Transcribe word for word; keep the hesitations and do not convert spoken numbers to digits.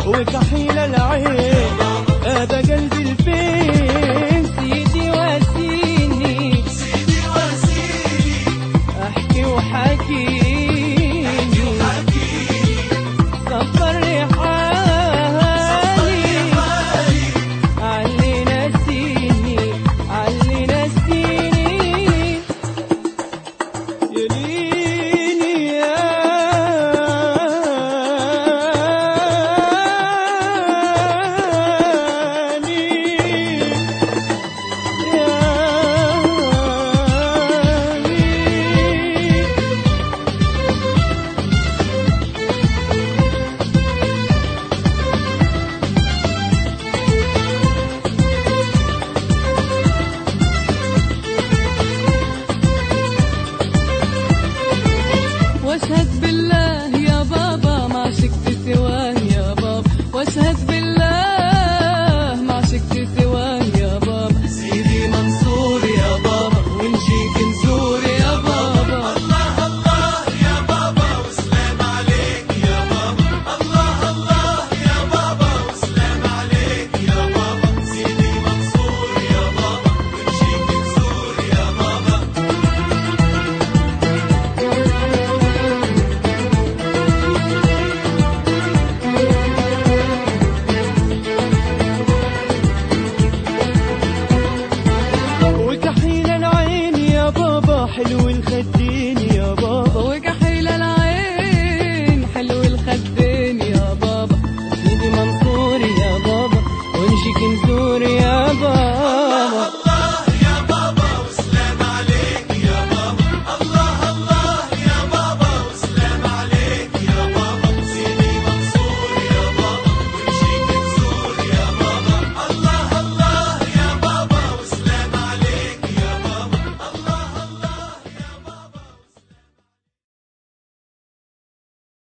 وكحيل العين هذا قلبي الفين. سيدي واسيني سيدي واسيني احكي وحكيني صفر حالي علي نسيني علي نسيني يليني يا واشهد بالله يا بابا ما عشقت سواه يا بابا. واشهد بالله ما عشقت سواه يا بابا. سيدي منصور يا بابا ونجيك نزور يا بابا. الله الله يا بابا وسلام عليك يا بابا. الله الله يا بابا وسلام عليك يا بابا. سيدي منصور يا بابا ونجيك نزور يا بابا. وكحيل العين يا بابا حلو الخدين يا بابا. وكحيل العين حلو الخدين يا بابا. سيدي منصور يا بابا ونجيك نزور